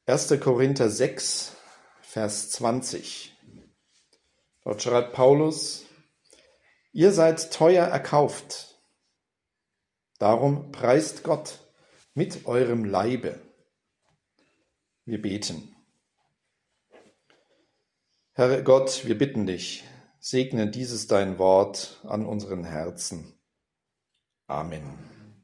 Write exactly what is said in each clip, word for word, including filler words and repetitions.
erster Korinther sechs, Vers zwanzig. Dort schreibt Paulus: Ihr seid teuer erkauft, darum preist Gott mit eurem Leibe. Wir beten. Herr Gott, wir bitten dich, segne dieses dein Wort an unseren Herzen. Amen.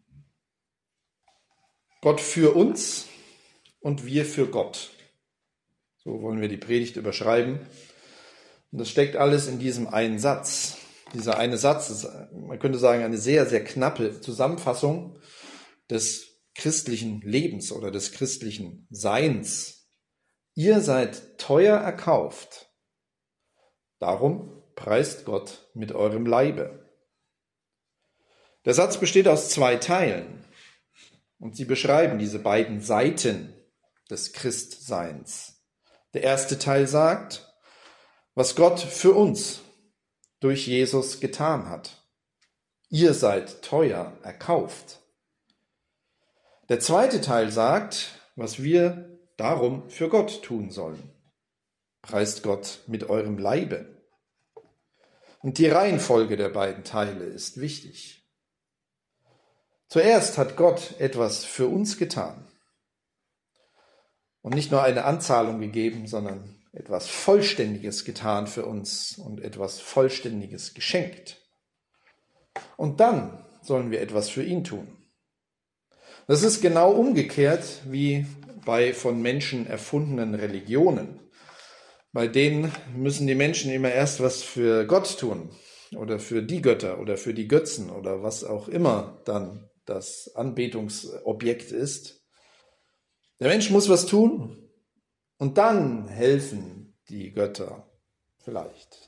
Gott für uns und wir für Gott. So wollen wir die Predigt überschreiben. Und das steckt alles in diesem einen Satz. Dieser eine Satz ist, man könnte sagen, eine sehr, sehr knappe Zusammenfassung des christlichen Lebens oder des christlichen Seins. Ihr seid teuer erkauft. Darum preist Gott mit eurem Leibe. Der Satz besteht aus zwei Teilen und sie beschreiben diese beiden Seiten des Christseins. Der erste Teil sagt, was Gott für uns durch Jesus getan hat. Ihr seid teuer erkauft. Der zweite Teil sagt, was wir darum für Gott tun sollen. Preist Gott mit eurem Leibe. Und die Reihenfolge der beiden Teile ist wichtig. Zuerst hat Gott etwas für uns getan. Und nicht nur eine Anzahlung gegeben, sondern etwas Vollständiges getan für uns und etwas Vollständiges geschenkt. Und dann sollen wir etwas für ihn tun. Das ist genau umgekehrt wie bei von Menschen erfundenen Religionen. Bei denen müssen die Menschen immer erst was für Gott tun oder für die Götter oder für die Götzen oder was auch immer dann das Anbetungsobjekt ist. Der Mensch muss was tun und dann helfen die Götter vielleicht.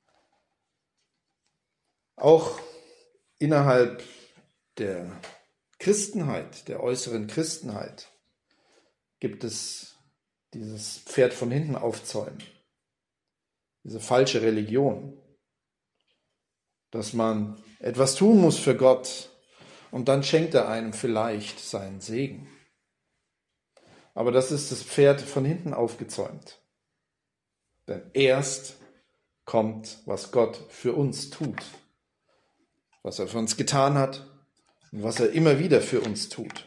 Auch innerhalb der Christenheit, der äußeren Christenheit, gibt es dieses Pferd von hinten aufzäumen, diese falsche Religion, dass man etwas tun muss für Gott und dann schenkt er einem vielleicht seinen Segen. Aber das ist das Pferd von hinten aufgezäumt. Denn erst kommt, was Gott für uns tut, was er für uns getan hat und was er immer wieder für uns tut.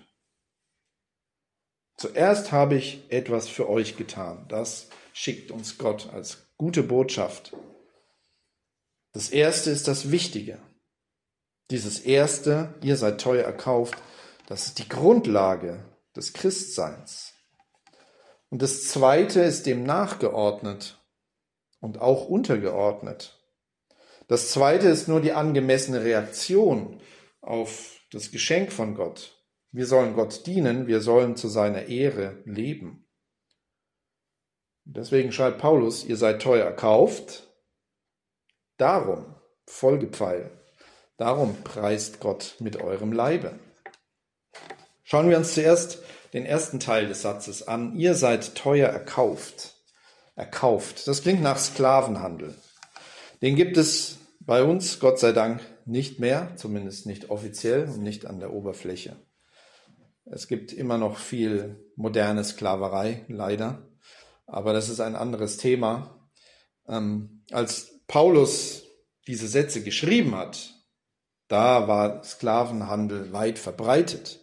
Zuerst habe ich etwas für euch getan. Das schickt uns Gott als gute Botschaft. Das Erste ist das Wichtige. Dieses Erste, ihr seid teuer erkauft, das ist die Grundlage des Christseins. Und das Zweite ist dem nachgeordnet und auch untergeordnet. Das Zweite ist nur die angemessene Reaktion auf das Geschenk von Gott. Wir sollen Gott dienen, wir sollen zu seiner Ehre leben. Deswegen schreibt Paulus, ihr seid teuer erkauft. Darum, Folgepfeil, darum preist Gott mit eurem Leibe. Schauen wir uns zuerst den ersten Teil des Satzes an. Ihr seid teuer erkauft. Erkauft. Das klingt nach Sklavenhandel. Den gibt es bei uns, Gott sei Dank, nicht mehr, zumindest nicht offiziell und nicht an der Oberfläche. Es gibt immer noch viel moderne Sklaverei, leider. Aber das ist ein anderes Thema. Ähm, als Paulus diese Sätze geschrieben hat, da war Sklavenhandel weit verbreitet.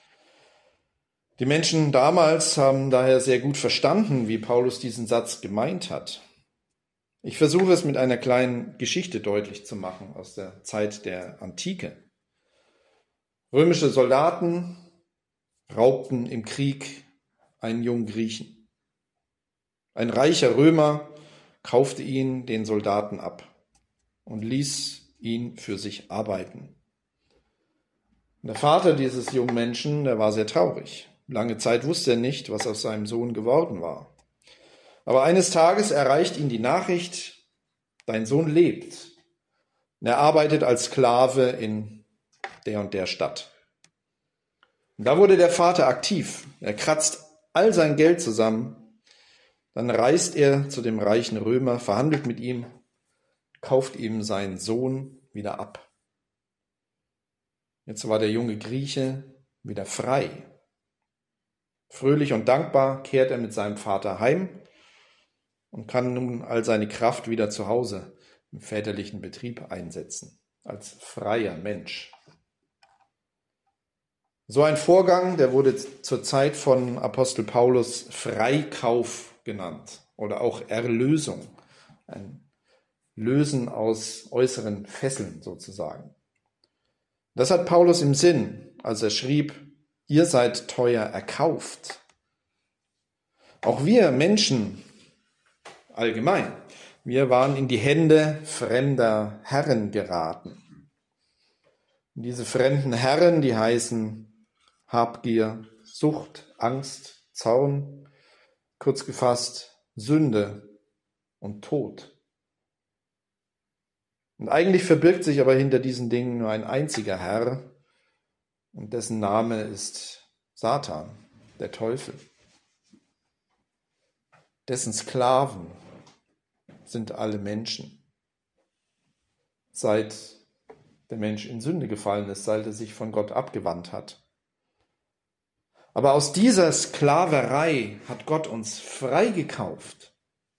Die Menschen damals haben daher sehr gut verstanden, wie Paulus diesen Satz gemeint hat. Ich versuche es mit einer kleinen Geschichte deutlich zu machen aus der Zeit der Antike. Römische Soldaten raubten im Krieg einen jungen Griechen. Ein reicher Römer kaufte ihn den Soldaten ab und ließ ihn für sich arbeiten. Und der Vater dieses jungen Menschen, der war sehr traurig. Lange Zeit wusste er nicht, was aus seinem Sohn geworden war. Aber eines Tages erreicht ihn die Nachricht, dein Sohn lebt. Und er arbeitet als Sklave in der und der Stadt. Und da wurde der Vater aktiv. Er kratzt all sein Geld zusammen. Dann reist er zu dem reichen Römer, verhandelt mit ihm, kauft ihm seinen Sohn wieder ab. Jetzt war der junge Grieche wieder frei. Fröhlich und dankbar kehrt er mit seinem Vater heim und kann nun all seine Kraft wieder zu Hause im väterlichen Betrieb einsetzen, als freier Mensch. So ein Vorgang, der wurde zur Zeit von Apostel Paulus Freikauf genannt oder auch Erlösung, ein Lösen aus äußeren Fesseln sozusagen. Das hat Paulus im Sinn, als er schrieb, ihr seid teuer erkauft. Auch wir Menschen allgemein, wir waren in die Hände fremder Herren geraten. Und diese fremden Herren, die heißen Habgier, Sucht, Angst, Zorn, kurz gefasst Sünde und Tod. Und eigentlich verbirgt sich aber hinter diesen Dingen nur ein einziger Herr, und dessen Name ist Satan, der Teufel. Dessen Sklaven sind alle Menschen. Seit der Mensch in Sünde gefallen ist, seit er sich von Gott abgewandt hat. Aber aus dieser Sklaverei hat Gott uns freigekauft.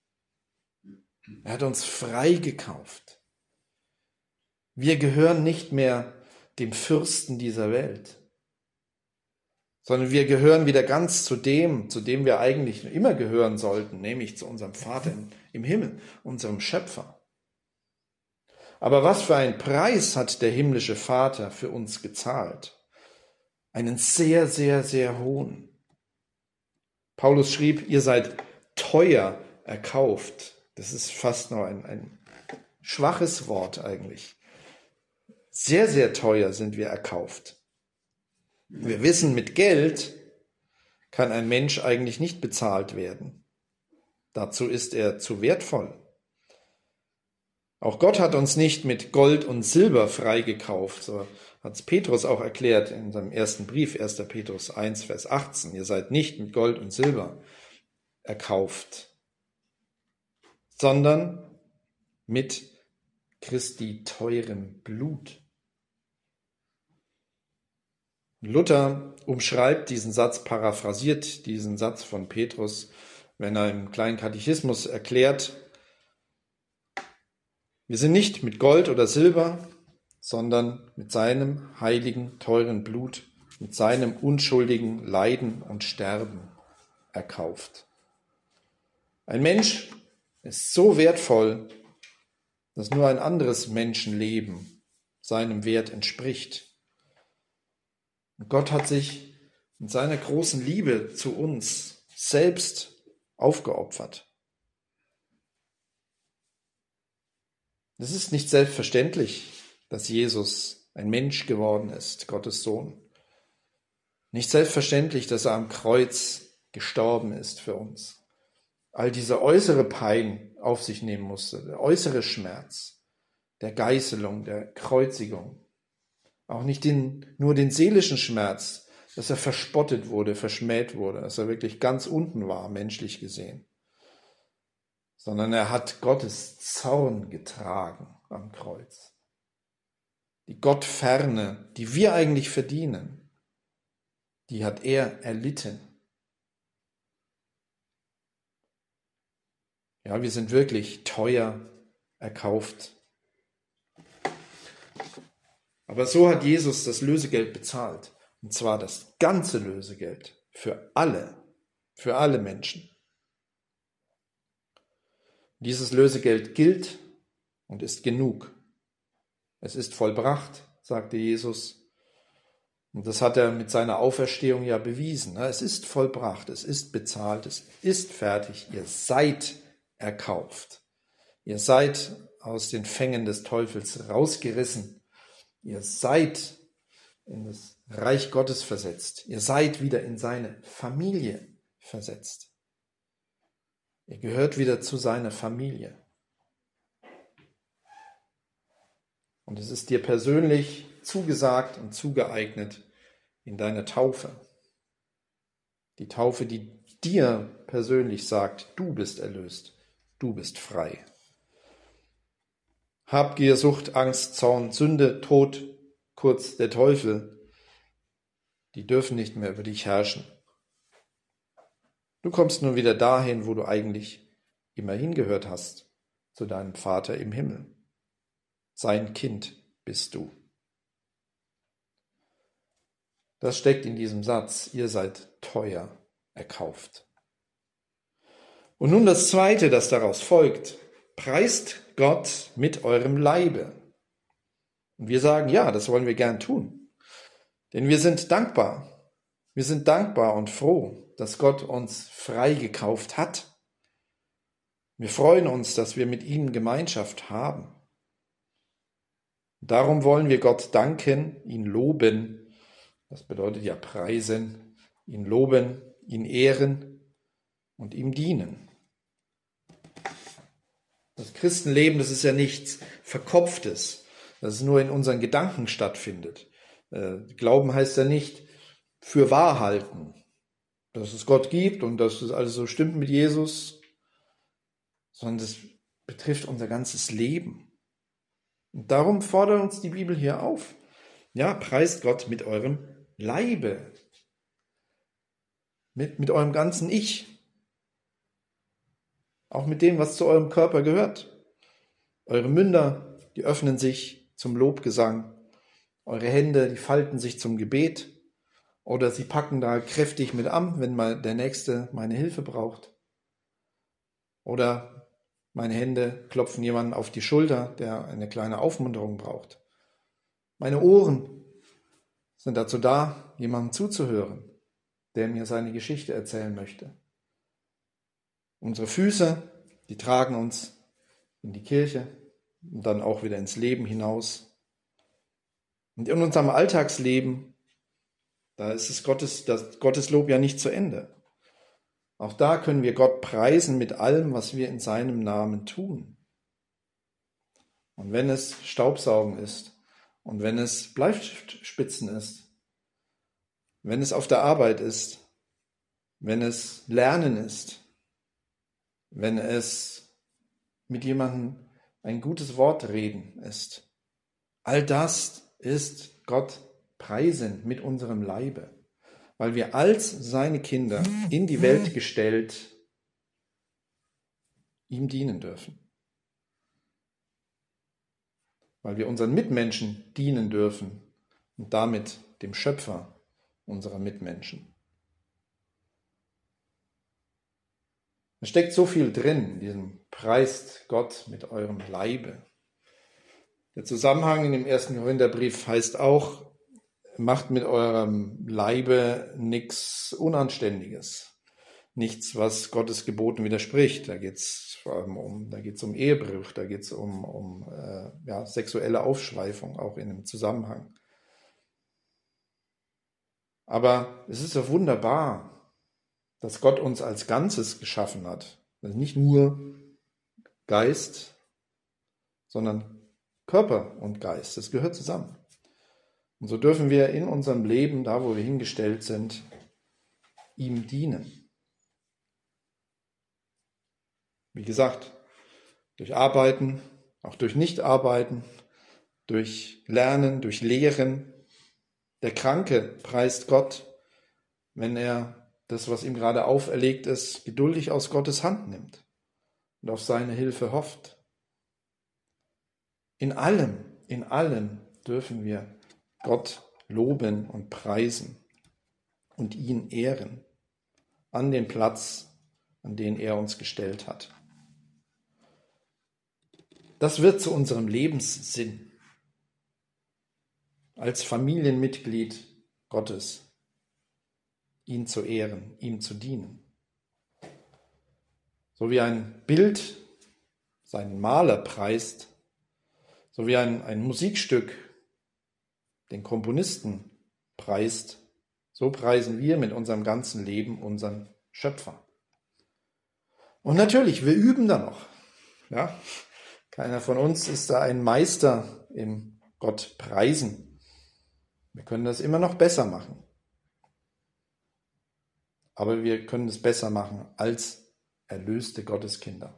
Er hat uns freigekauft. Wir gehören nicht mehr dem Fürsten dieser Welt, sondern wir gehören wieder ganz zu dem, zu dem wir eigentlich immer gehören sollten, nämlich zu unserem Vater im Himmel, unserem Schöpfer. Aber was für einen Preis hat der himmlische Vater für uns gezahlt? Einen sehr, sehr, sehr hohen. Paulus schrieb, ihr seid teuer erkauft. Das ist fast noch ein, ein schwaches Wort eigentlich. Sehr, sehr teuer sind wir erkauft. Wir wissen, mit Geld kann ein Mensch eigentlich nicht bezahlt werden. Dazu ist er zu wertvoll. Auch Gott hat uns nicht mit Gold und Silber freigekauft. So hat es Petrus auch erklärt in seinem ersten Brief, erster Petrus eins, Vers achtzehn. Ihr seid nicht mit Gold und Silber erkauft, sondern mit Christi teurem Blut. Luther umschreibt diesen Satz, paraphrasiert diesen Satz von Petrus, wenn er im kleinen Katechismus erklärt, wir sind nicht mit Gold oder Silber, sondern mit seinem heiligen, teuren Blut, mit seinem unschuldigen Leiden und Sterben erkauft. Ein Mensch ist so wertvoll, dass nur ein anderes Menschenleben seinem Wert entspricht. Und Gott hat sich in seiner großen Liebe zu uns selbst aufgeopfert. Es ist nicht selbstverständlich, dass Jesus ein Mensch geworden ist, Gottes Sohn. Nicht selbstverständlich, dass er am Kreuz gestorben ist für uns. All diese äußere Pein auf sich nehmen musste, der äußere Schmerz, der Geißelung, der Kreuzigung. Auch nicht den, nur den seelischen Schmerz, dass er verspottet wurde, verschmäht wurde, dass er wirklich ganz unten war, menschlich gesehen. Sondern er hat Gottes Zorn getragen am Kreuz. Die Gottferne, die wir eigentlich verdienen, die hat er erlitten. Ja, wir sind wirklich teuer erkauft. Aber so hat Jesus das Lösegeld bezahlt. Und zwar das ganze Lösegeld für alle, für alle Menschen. Dieses Lösegeld gilt und ist genug. Es ist vollbracht, sagte Jesus. Und das hat er mit seiner Auferstehung ja bewiesen. Es ist vollbracht, es ist bezahlt, es ist fertig. Ihr seid erkauft. Ihr seid aus den Fängen des Teufels rausgerissen. Ihr seid in das Reich Gottes versetzt. Ihr seid wieder in seine Familie versetzt. Ihr gehört wieder zu seiner Familie. Und es ist dir persönlich zugesagt und zugeeignet in deiner Taufe. Die Taufe, die dir persönlich sagt, du bist erlöst, du bist frei. Habgier, Sucht, Angst, Zorn, Sünde, Tod, kurz der Teufel, die dürfen nicht mehr über dich herrschen. Du kommst nun wieder dahin, wo du eigentlich immer hingehört hast, zu deinem Vater im Himmel. Sein Kind bist du. Das steckt in diesem Satz, ihr seid teuer erkauft. Und nun das Zweite, das daraus folgt, preist Gott mit eurem Leibe. Und wir sagen, ja, das wollen wir gern tun, denn wir sind dankbar. Wir sind dankbar und froh, dass Gott uns freigekauft hat. Wir freuen uns, dass wir mit ihm Gemeinschaft haben. Darum wollen wir Gott danken, ihn loben. Das bedeutet ja preisen, ihn loben, ihn ehren und ihm dienen. Das Christenleben, das ist ja nichts Verkopftes, das nur in unseren Gedanken stattfindet. Glauben heißt ja nicht für wahr halten, dass es Gott gibt und dass es alles so stimmt mit Jesus, sondern es betrifft unser ganzes Leben. Und darum fordert uns die Bibel hier auf. Ja, preist Gott mit eurem Leibe, mit, mit eurem ganzen Ich, auch mit dem, was zu eurem Körper gehört. Eure Münder, die öffnen sich zum Lobgesang, eure Hände, die falten sich zum Gebet oder sie packen da kräftig mit an, wenn mal der Nächste meine Hilfe braucht. Oder meine Hände klopfen jemanden auf die Schulter, der eine kleine Aufmunterung braucht. Meine Ohren sind dazu da, jemandem zuzuhören, der mir seine Geschichte erzählen möchte. Unsere Füße, die tragen uns in die Kirche und dann auch wieder ins Leben hinaus. Und in unserem Alltagsleben, da ist es Gottes, das Gotteslob ja nicht zu Ende. Auch da können wir Gott preisen mit allem, was wir in seinem Namen tun. Und wenn es Staubsaugen ist und wenn es Bleistiftspitzen ist, wenn es auf der Arbeit ist, wenn es Lernen ist, wenn es mit jemandem ein gutes Wort reden ist. All das ist Gott preisen mit unserem Leibe, weil wir als seine Kinder in die Welt gestellt ihm dienen dürfen. Weil wir unseren Mitmenschen dienen dürfen und damit dem Schöpfer unserer Mitmenschen. Es steckt so viel drin in diesem preist Gott mit eurem Leibe. Der Zusammenhang in dem ersten Korintherbrief heißt auch, macht mit eurem Leibe nichts Unanständiges, nichts, was Gottes Geboten widerspricht. Da geht es vor allem um, da geht's um Ehebruch, da geht es um, um äh, ja, sexuelle Aufschweifung, auch in dem Zusammenhang. Aber es ist ja wunderbar, dass Gott uns als Ganzes geschaffen hat. Also nicht nur Geist, sondern Körper und Geist. Das gehört zusammen. Und so dürfen wir in unserem Leben, da wo wir hingestellt sind, ihm dienen. Wie gesagt, durch Arbeiten, auch durch Nichtarbeiten, durch Lernen, durch Lehren. Der Kranke preist Gott, wenn er das, was ihm gerade auferlegt ist, geduldig aus Gottes Hand nimmt und auf seine Hilfe hofft. In allem, in allem dürfen wir Gott loben und preisen und ihn ehren an den Platz, an den er uns gestellt hat. Das wird zu unserem Lebenssinn als Familienmitglied Gottes, ihn zu ehren, ihm zu dienen. So wie ein Bild seinen Maler preist, so wie ein, ein Musikstück den Komponisten preist, so preisen wir mit unserem ganzen Leben unseren Schöpfer. Und natürlich, wir üben da noch. Ja? Keiner von uns ist da ein Meister im Gott preisen. Wir können das immer noch besser machen. Aber wir können es besser machen als erlöste Gotteskinder.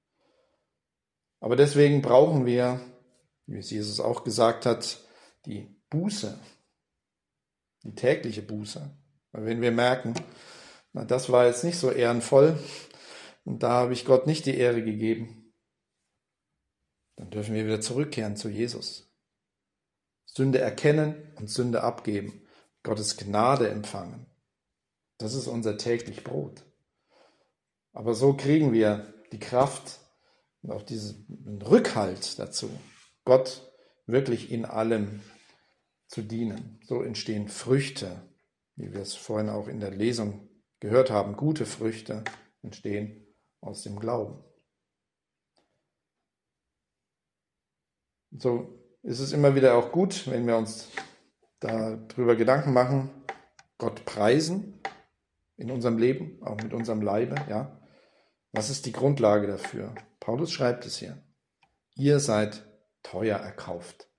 Aber deswegen brauchen wir, wie es Jesus auch gesagt hat, die Buße, die tägliche Buße. Weil wenn wir merken, na, das war jetzt nicht so ehrenvoll und da habe ich Gott nicht die Ehre gegeben, dann dürfen wir wieder zurückkehren zu Jesus. Sünde erkennen und Sünde abgeben, Gottes Gnade empfangen. Das ist unser täglich Brot. Aber so kriegen wir die Kraft und auch diesen Rückhalt dazu, Gott wirklich in allem zu dienen. So entstehen Früchte, wie wir es vorhin auch in der Lesung gehört haben. Gute Früchte entstehen aus dem Glauben. So ist es immer wieder auch gut, wenn wir uns darüber Gedanken machen, Gott preisen in unserem Leben, auch mit unserem Leibe. Ja? Was ist die Grundlage dafür? Paulus schreibt es hier. Ihr seid teuer erkauft.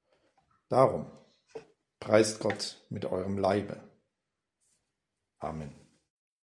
Darum preist Gott mit eurem Leibe. Amen.